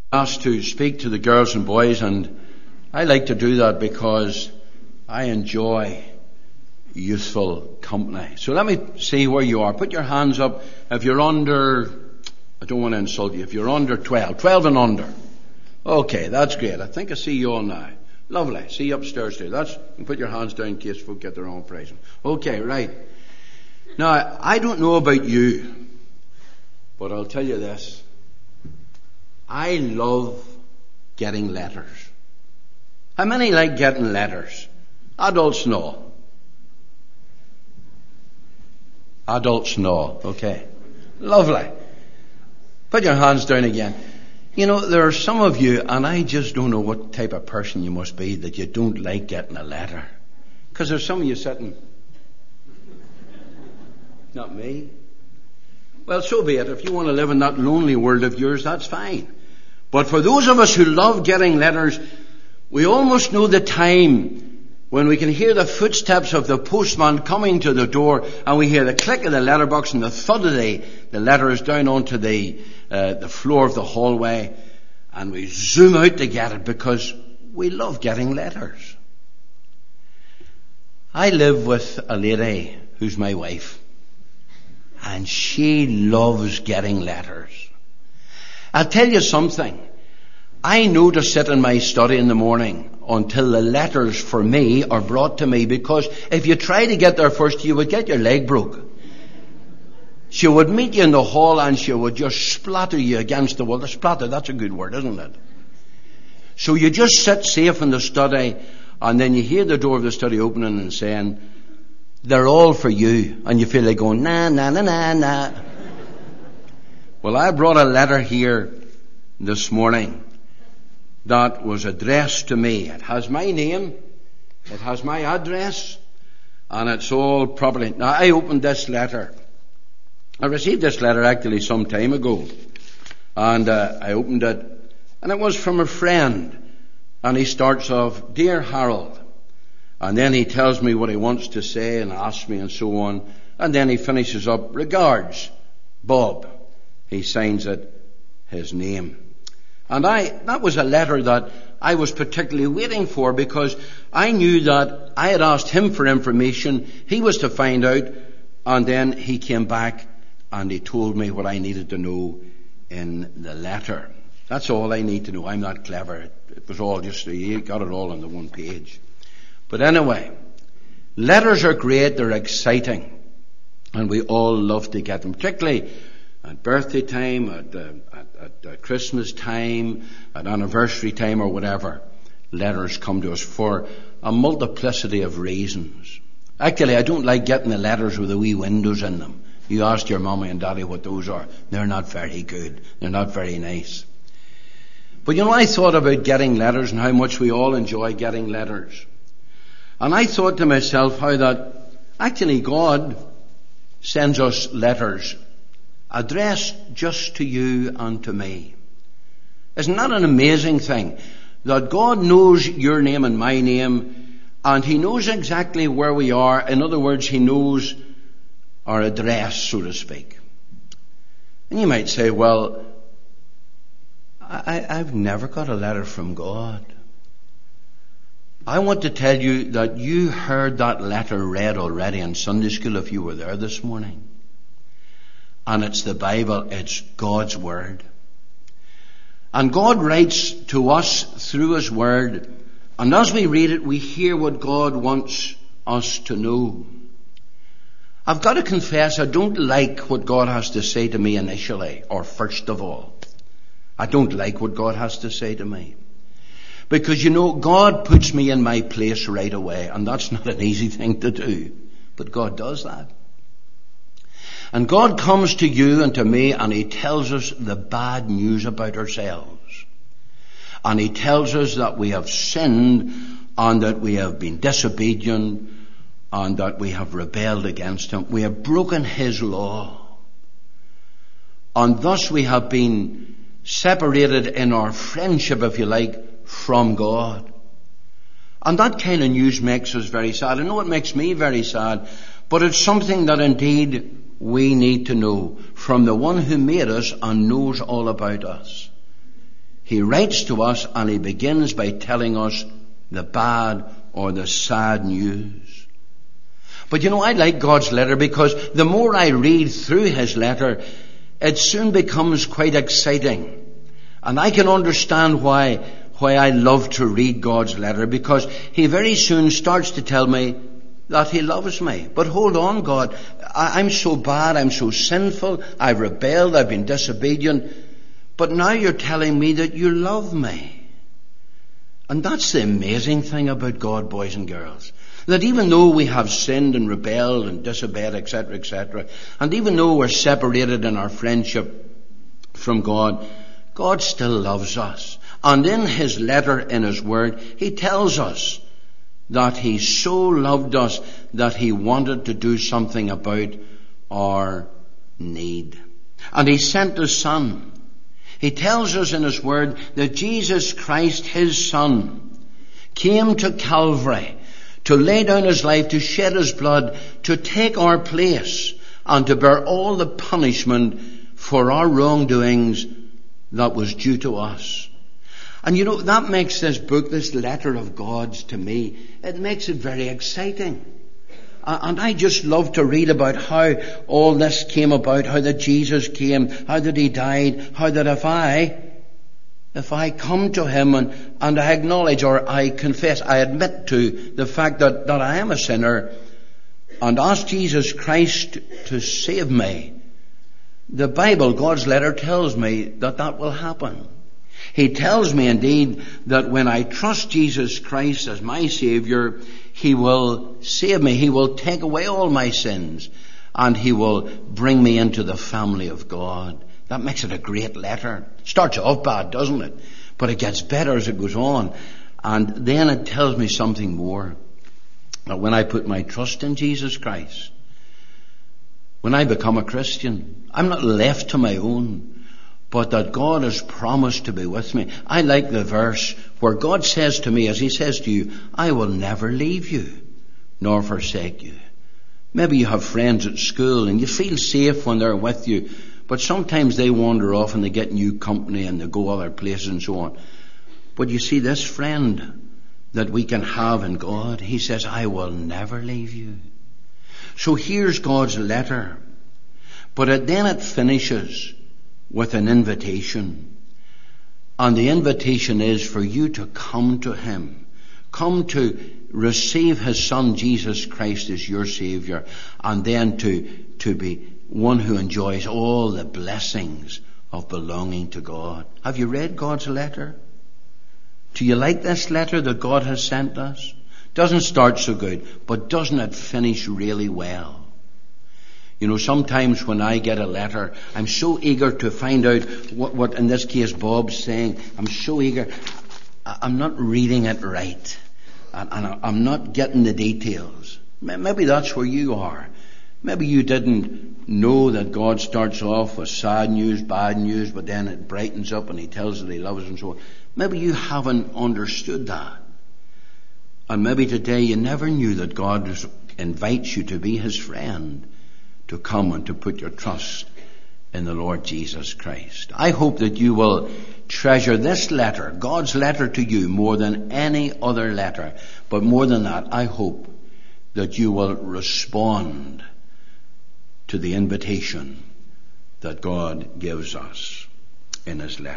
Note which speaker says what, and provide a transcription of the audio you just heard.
Speaker 1: Asked to speak to the girls and boys, and I like to do that because I enjoy youthful company. So let me see where you are. Put your hands up if you're under, I don't want to insult you, if you're under 12 and under. Okay, that's great. I think I see you all now. Lovely. See you upstairs too. And put your hands down in case folk get their own present. Okay, right. Now, I don't know about you, but I'll tell you this. I love getting letters. How many like getting letters? Adults no. Adults no. Okay. Lovely. Put your hands down again. You know, there are some of you, and I just don't know what type of person you must be, that you don't like getting a letter. Because there's some of you sitting. Not me. Well, so be it. If you want to live in that lonely world of yours, that's fine. But for those of us who love getting letters, we almost know the time when we can hear the footsteps of the postman coming to the door, and we hear the click of the letterbox and the thud of the letters down onto the floor of the hallway, and we zoom out to get it because we love getting letters. I live with a lady who's my wife, and she loves getting letters. I'll tell you something. I know to sit in my study in the morning until the letters for me are brought to me, because if you try to get there first, you would get your leg broke. She would meet you in the hall and she would just splatter you against the wall. The splatter, that's a good word, isn't it? So you just sit safe in the study, and then you hear the door of the study opening and saying, "They're all for you." And you feel like going, "Nah, nah, nah, nah, nah." Well, I brought a letter here this morning that was addressed to me. It has my name, it has my address, and it's all properly. Now, I opened this letter. I received this letter actually some time ago, and I opened it, and it was from a friend, and he starts off, "Dear Harold," and then he tells me what he wants to say and asks me and so on, and then he finishes up, "Regards, Bob." He signs it his name. And that was a letter that I was particularly waiting for, because I knew that I had asked him for information, he was to find out, and then he came back and he told me what I needed to know in the letter. That's all I need to know. I'm not clever. It was all just, he got it all on the one page. But anyway, letters are great, they're exciting, and we all love to get them, particularly at birthday time, at Christmas time, at anniversary time or whatever. Letters come to us for a multiplicity of reasons. Actually, I don't like getting the letters with the wee windows in them. You asked your mommy and daddy what those are. They're not very good. They're not very nice. But you know, I thought about getting letters and how much we all enjoy getting letters. And I thought to myself how that actually God sends us letters addressed just to you and to me. Isn't that an amazing thing? That God knows your name and my name, and He knows exactly where we are. In other words, He knows our address, so to speak. And you might say, "Well, I've never got a letter from God." I want to tell you that you heard that letter read already in Sunday school if you were there this morning. And it's the Bible, it's God's Word. And God writes to us through His Word, and as we read it, we hear what God wants us to know. I've got to confess, I don't like what God has to say to me initially, or first of all. I don't like what God has to say to me. Because, you know, God puts me in my place right away, and that's not an easy thing to do. But God does that. And God comes to you and to me, and He tells us the bad news about ourselves. And He tells us that we have sinned, and that we have been disobedient, and that we have rebelled against Him. We have broken His law. And thus we have been separated in our friendship, if you like, from God. And that kind of news makes us very sad. I know it makes me very sad, but it's something that indeed we need to know from the one who made us and knows all about us. He writes to us and he begins by telling us the bad or the sad news. But I like God's letter because the more I read through his letter, it soon becomes quite exciting. And I can understand why I love to read God's letter, because he very soon starts to tell me that he loves me. But hold on, God, I'm so bad, I'm so sinful, I've rebelled, I've been disobedient, but now you're telling me that you love me. And that's the amazing thing about God, boys and girls. That even though we have sinned and rebelled and disobeyed, etc., and even though we're separated in our friendship from God, God still loves us. And in his letter, in his word, he tells us that he so loved us that he wanted to do something about our need. And he sent his Son. He tells us in his word that Jesus Christ, his Son, came to Calvary to lay down his life, to shed his blood, to take our place, and to bear all the punishment for our wrongdoings that was due to us. And that makes this book, this letter of God's to me, it makes it very exciting. And I just love to read about how all this came about, how that Jesus came, how that he died, how that if I come to him and I acknowledge, or I confess, I admit to the fact that I am a sinner and ask Jesus Christ to save me, the Bible, God's letter, tells me that will happen. He tells me indeed that when I trust Jesus Christ as my Savior, he will save me. He will take away all my sins and he will bring me into the family of God. That makes it a great letter. Starts off bad, doesn't it? But it gets better as it goes on. And then it tells me something more. That when I put my trust in Jesus Christ, when I become a Christian, I'm not left to my own, but that God has promised to be with me. I like the verse where God says to me, as he says to you, I will never leave you nor forsake you. Maybe you have friends at school and you feel safe when they're with you, but sometimes they wander off and they get new company and they go other places and so on. But you see, this friend that we can have in God, he says, I will never leave you. So here's God's letter. But then it finishes with an invitation. And the invitation is for you to come to him. Come to receive his Son Jesus Christ as your Savior, and then to be one who enjoys all the blessings of belonging to God. Have you read God's letter? Do you like this letter that God has sent us? Doesn't start so good, but doesn't it finish really well? Sometimes when I get a letter, I'm so eager to find out what in this case Bob's saying. I'm so eager. I'm not reading it right. And I'm not getting the details. Maybe that's where you are. Maybe you didn't know that God starts off with sad news, bad news, but then it brightens up and he tells that he loves us and so on. Maybe you haven't understood that. And maybe today you never knew that God invites you to be his friend, to come and to put your trust in the Lord Jesus Christ. I hope that you will treasure this letter, God's letter to you, more than any other letter. But more than that, I hope that you will respond to the invitation that God gives us in his letter.